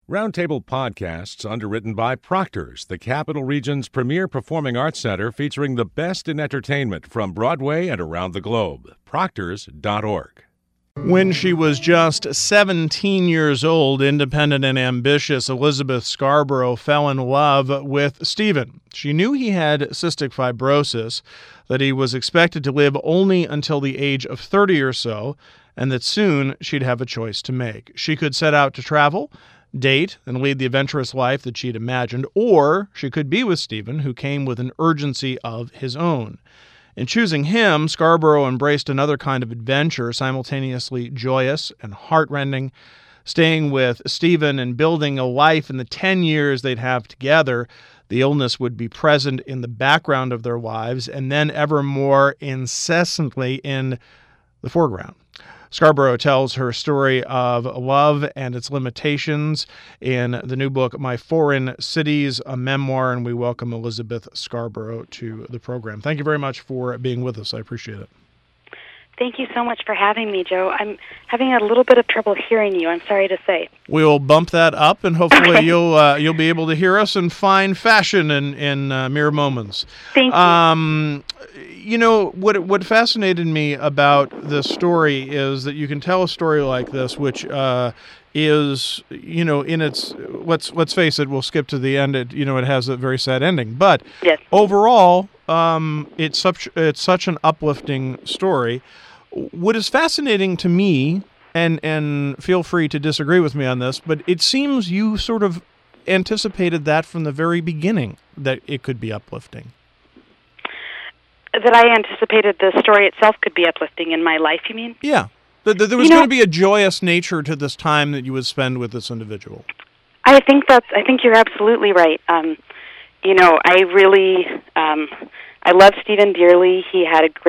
Roundtable Podcasts, underwritten by Proctor's, the Capital Region's premier performing arts center featuring the best in entertainment from Broadway and around the globe. Proctors.org. When she was just 17 years old, independent and ambitious Elizabeth Scarborough fell in love with Stephen. She knew he had cystic fibrosis, that he was expected to live only until the age of 30 or so, and that soon she'd have a choice to make. She could set out to travel, date, and lead the adventurous life that she'd imagined, or she could be with Stephen, who came with an urgency of his own. In choosing him, Scarborough embraced another kind of adventure, simultaneously joyous and heartrending. Staying with Stephen and building a life in the 10 years they'd have together, the illness would be present in the background of their lives and then ever more incessantly in the foreground. Scarborough tells her story of love and its limitations in the new book, My Foreign Cities, a memoir, and we welcome Elizabeth Scarborough to the program. Thank you very much for being with us. I appreciate it. Thank you so much for having me, Joe. I'm having a little bit of trouble hearing you, I'm sorry to say. We'll bump that up, and hopefully you'll be able to hear us in fine fashion in mere moments. Thank you. You know, what fascinated me about this story is that you can tell a story like this, which is, you know, in its, let's face it, we'll skip to the end, it has a very sad ending. But yes. Overall, it's such an uplifting story. What is fascinating to me, and feel free to disagree with me on this, but it seems you sort of anticipated that from the very beginning, that it could be uplifting. That I anticipated the story itself could be uplifting in my life, you mean? Yeah. There was going to be a joyous nature to this time that you would spend with this individual. I think you're absolutely right. I really, I love Stephen dearly. He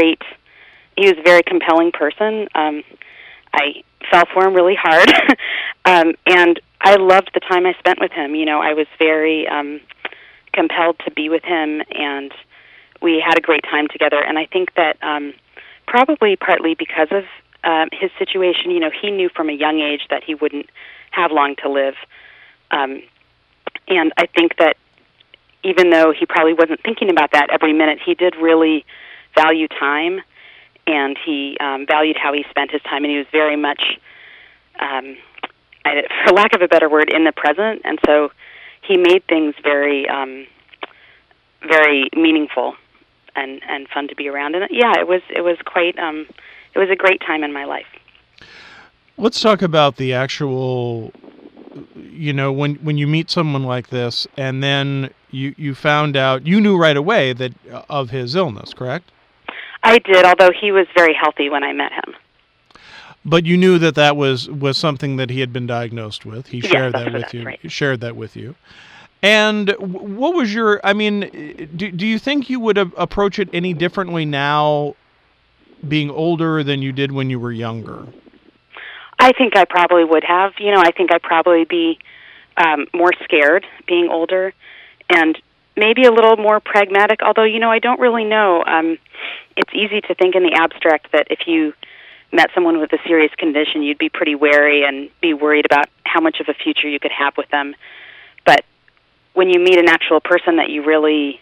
was a very compelling person. I fell for him really hard. And I loved the time I spent with him. I was very compelled to be with him, and we had a great time together. And I think that probably partly because of his situation, he knew from a young age that he wouldn't have long to live. And I think that even though he probably wasn't thinking about that every minute, he did really value time, and he valued how he spent his time, and he was very much, for lack of a better word, in the present. And so he made things very, very meaningful and fun to be around. And yeah, it was quite, it was a great time in my life. Let's talk about the actual, when you meet someone like this, and then you found out, you knew right away that of his illness, correct? I did, although he was very healthy when I met him. But you knew that was something that he had been diagnosed with. He shared that with you. Right. He shared that with you. And what was your, do you think you would approach it any differently now, being older, than you did when you were younger? I think I probably would have. I think I'd probably be more scared being older, and maybe a little more pragmatic, although, I don't really know. It's easy to think in the abstract that if you met someone with a serious condition, you'd be pretty wary and be worried about how much of a future you could have with them. But when you meet an actual person that you really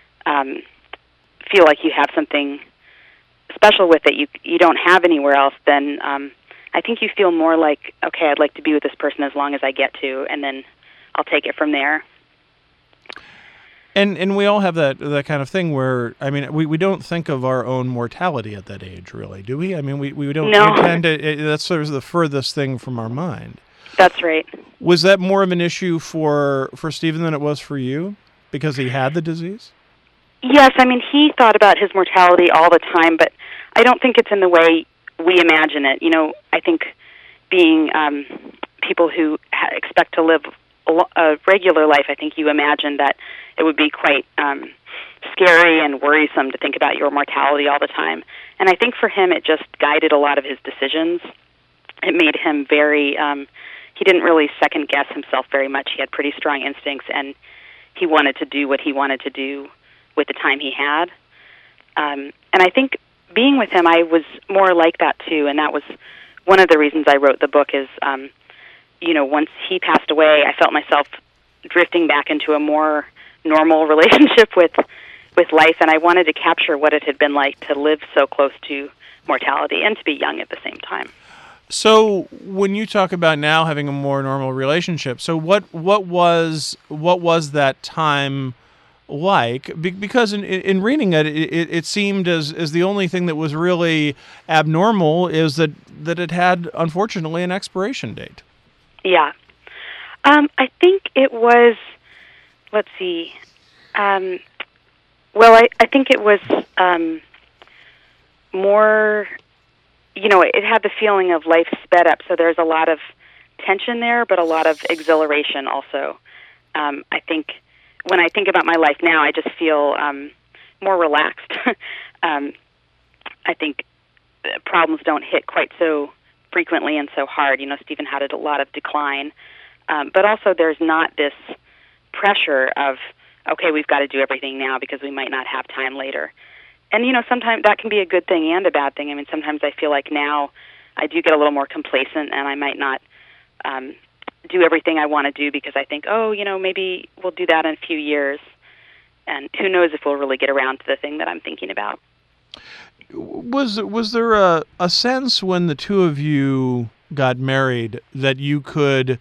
feel like you have something special with that you don't have anywhere else, then I think you feel more like, okay, I'd like to be with this person as long as I get to, and then I'll take it from there. And we all have that kind of thing where, we don't think of our own mortality at that age, really, do we? We don't. No. We tend to, that's sort of the furthest thing from our mind. That's right. Was that more of an issue for Stephen than it was for you, because he had the disease? Yes, he thought about his mortality all the time, but I don't think it's in the way we imagine it. I think being people who expect to live a regular life, I think you imagine that it would be quite scary and worrisome to think about your mortality all the time. And I think for him, it just guided a lot of his decisions. It made him very, he didn't really second-guess himself very much. He had pretty strong instincts, and he wanted to do what he wanted to do with the time he had. And I think being with him, I was more like that too, and that was one of the reasons I wrote the book is, once he passed away, I felt myself drifting back into a more normal relationship with life, and I wanted to capture what it had been like to live so close to mortality and to be young at the same time. So when you talk about now having a more normal relationship, so what was that time like? Because in reading it seemed as the only thing that was really abnormal is that it had, unfortunately, an expiration date. Yeah. I think it was, let's see, well, I think it was more, it had the feeling of life sped up, so there's a lot of tension there, but a lot of exhilaration also. I think when I think about my life now, I just feel more relaxed. I think problems don't hit quite so frequently and so hard. Stephen had a lot of decline, but also there's not this pressure of, okay, we've got to do everything now because we might not have time later. And, sometimes that can be a good thing and a bad thing. I mean, sometimes I feel like now I do get a little more complacent and I might not do everything I want to do because I think, maybe we'll do that in a few years. And who knows if we'll really get around to the thing that I'm thinking about. Was there a sense when the two of you got married that you could,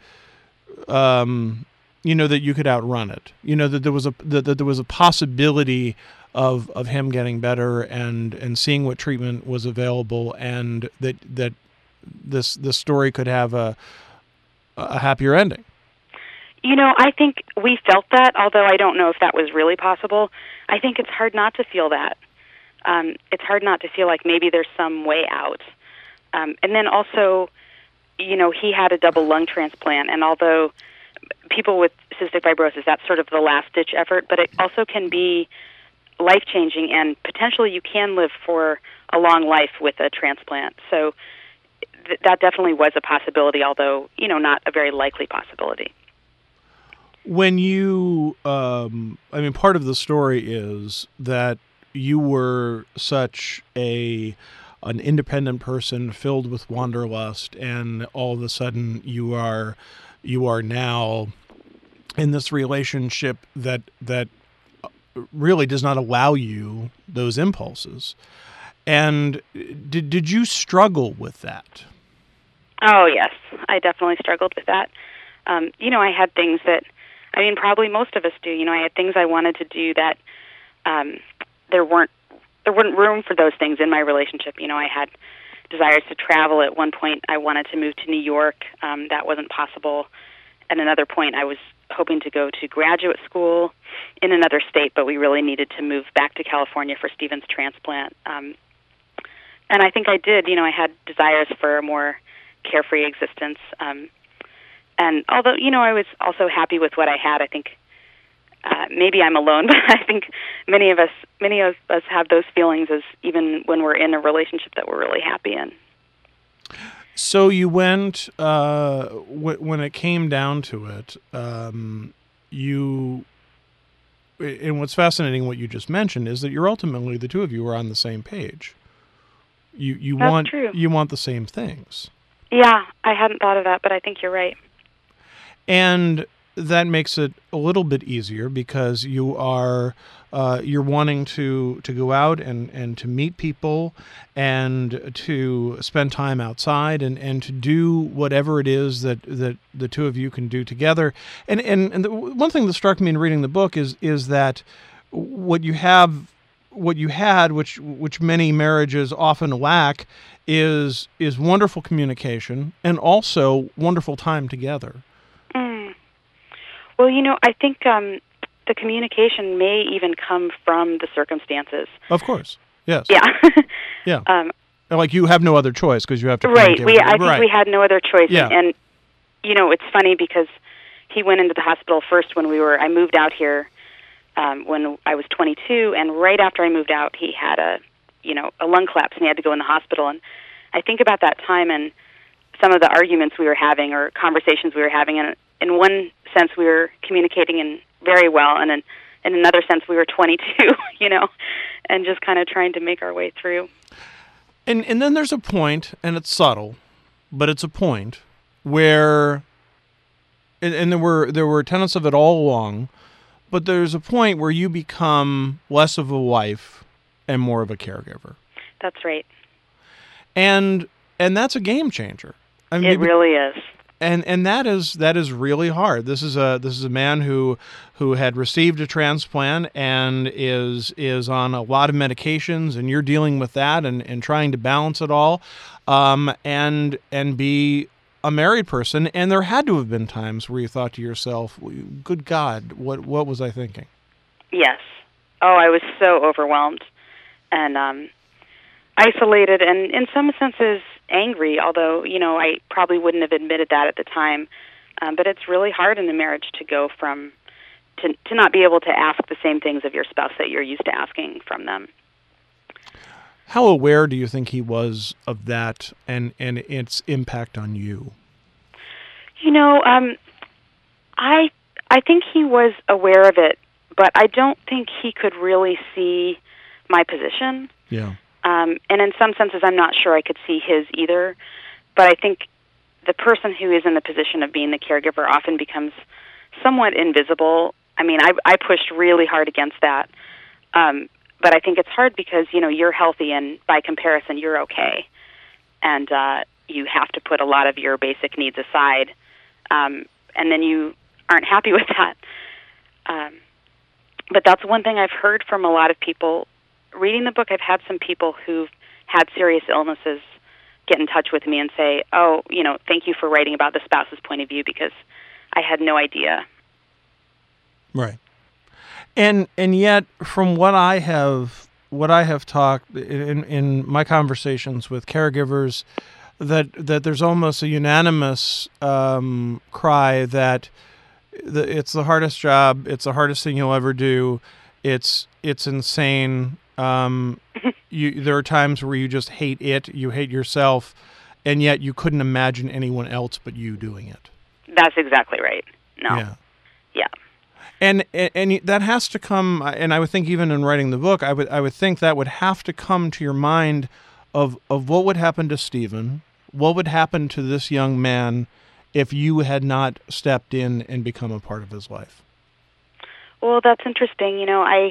that you could outrun it? That there was a possibility of him getting better and seeing what treatment was available, and that this story could have a happier ending. I think we felt that, although I don't know if that was really possible. I think it's hard not to feel that. It's hard not to feel like maybe there's some way out. And then also, he had a double lung transplant, and although people with cystic fibrosis, that's sort of the last-ditch effort, but it also can be life-changing, and potentially you can live for a long life with a transplant. So that definitely was a possibility, although, not a very likely possibility. When you, part of the story is that you were such an independent person filled with wanderlust, and all of a sudden you are now in this relationship that really does not allow you those impulses. And did you struggle with that? Oh, yes. I definitely struggled with that. I had things that, probably most of us do. I had things I wanted to do that there wasn't room for those things in my relationship. I had desires to travel. At one point, I wanted to move to New York. That wasn't possible. At another point, I was hoping to go to graduate school in another state, but we really needed to move back to California for Stephen's transplant. And I think I did. I had desires for a more carefree existence. And although, I was also happy with what I had, I think maybe I'm alone, but I think many of us have those feelings as even when we're in a relationship that we're really happy in. So you went, when it came down to it, and what's fascinating, what you just mentioned, is that you're ultimately, the two of you are on the same page. You want the same things. Yeah, I hadn't thought of that, but I think you're right. And that makes it a little bit easier because you are you're wanting to go out and to meet people and to spend time outside and to do whatever it is that the two of you can do together. And the one thing that struck me in reading the book is that what you had, which many marriages often lack, is wonderful communication and also wonderful time together. Well, I think the communication may even come from the circumstances. Of course, yes. Yeah. Yeah. Like you have no other choice because you have to right. communicate. I think we had no other choice. Yeah. And it's funny because he went into the hospital first when I moved out here when I was 22, and right after I moved out, he had a lung collapse and he had to go in the hospital. And I think about that time and some of the arguments we were having or conversations we were having, and in one sense we were communicating very well, and in another sense we were 22, and just kind of trying to make our way through. And then there's a point, and it's subtle, but it's a point where and there were tenets of it all along, but there's a point where you become less of a wife and more of a caregiver. That's right. And that's a game changer. I mean, it really is. And that is really hard. This is a man who had received a transplant and is on a lot of medications, and you're dealing with that and trying to balance it all, and be a married person. And there had to have been times where you thought to yourself, "Good God, what was I thinking?" Yes. Oh, I was so overwhelmed and isolated, and in some senses angry, although, I probably wouldn't have admitted that at the time. But it's really hard in a marriage to go from, to not be able to ask the same things of your spouse that you're used to asking from them. How aware do you think he was of that and its impact on you? I think he was aware of it, but I don't think he could really see my position. Yeah. And in some senses, I'm not sure I could see his either. But I think the person who is in the position of being the caregiver often becomes somewhat invisible. I mean, I pushed really hard against that. But I think it's hard because, you're healthy and by comparison, you're okay. And you have to put a lot of your basic needs aside. And then you aren't happy with that. But that's one thing I've heard from a lot of people. Reading the book, I've had some people who've had serious illnesses get in touch with me and say, "Oh, thank you for writing about the spouse's point of view because I had no idea." Right. And yet, from what I have talked in my conversations with caregivers, that there's almost a unanimous cry that it's the hardest job, it's the hardest thing you'll ever do, it's insane. There are times where you just hate it, you hate yourself, and yet you couldn't imagine anyone else but you doing it. That's exactly right. No. Yeah. And that has to come, and I would think even in writing the book, I would think that would have to come to your mind of what would happen to Stephen, what would happen to this young man if you had not stepped in and become a part of his life. Well, that's interesting.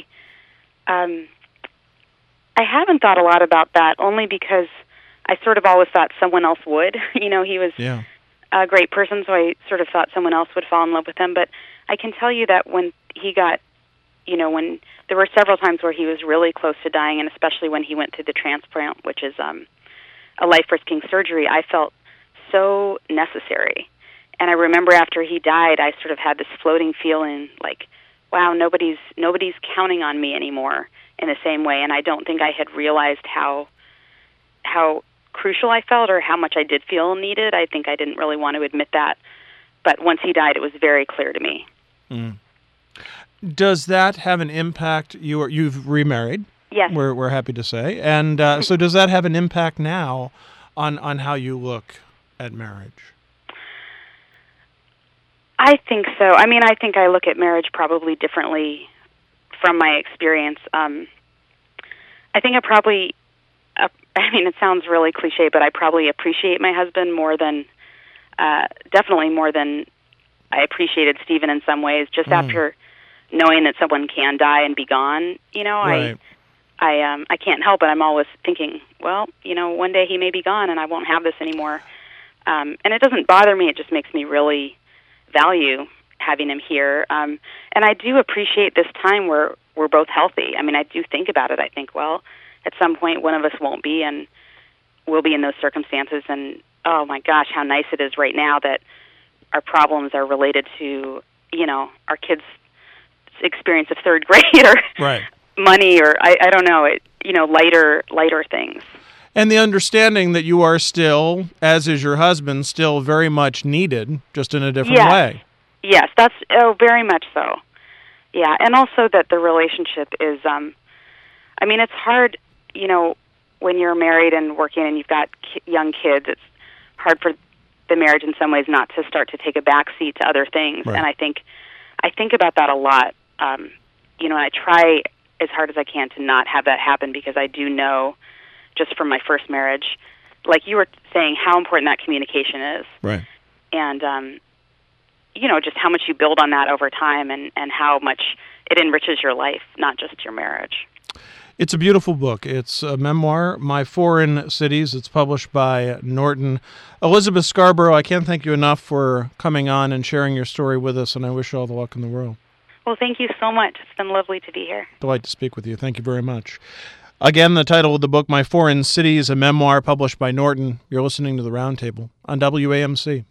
I haven't thought a lot about that, only because I sort of always thought someone else would. He was a great person, so I sort of thought someone else would fall in love with him. But I can tell you that when he got, when there were several times where he was really close to dying, and especially when he went through the transplant, which is a life-risking surgery, I felt so necessary. And I remember after he died, I sort of had this floating feeling like, wow, nobody's counting on me anymore in the same way. And I don't think I had realized how crucial I felt or how much I did feel needed. I think I didn't really want to admit that. But once he died, it was very clear to me. Mm. Does that have an impact? You've remarried. Yes. We're happy to say. And so does that have an impact now on how you look at marriage? I think so. I mean, I think I look at marriage probably differently from my experience. I think it sounds really cliche, but I probably appreciate my husband definitely more than I appreciated Stephen in some ways, just after knowing that someone can die and be gone. Right. I can't help it. I'm always thinking, well, one day he may be gone and I won't have this anymore. And it doesn't bother me. It just makes me really value having him here. And I do appreciate this time where we're both healthy. I mean, I do think about it. I think, well, at some point one of us won't be, and we'll be in those circumstances. And, oh, my gosh, how nice it is right now that our problems are related to, our kids' experience of third grade or right. money or, I don't know, lighter things. And the understanding that you are still, as is your husband, still very much needed, just in a different way. Yes, that's very much so. Yeah, and also that the relationship is, it's hard, when you're married and working and you've got young kids, it's hard for the marriage in some ways not to start to take a backseat to other things. Right. And I think about that a lot, and I try as hard as I can to not have that happen, because I do know, just from my first marriage, like you were saying, how important that communication is. Right. And just how much you build on that over time and how much it enriches your life, not just your marriage. It's a beautiful book. It's a memoir, My Foreign Cities. It's published by Norton. Elizabeth Scarborough, I can't thank you enough for coming on and sharing your story with us, and I wish you all the luck in the world. Well, thank you so much. It's been lovely to be here. Delight to speak with you. Thank you very much. Again, the title of the book, My Foreign Cities, a memoir published by Norton. You're listening to The Roundtable on WAMC.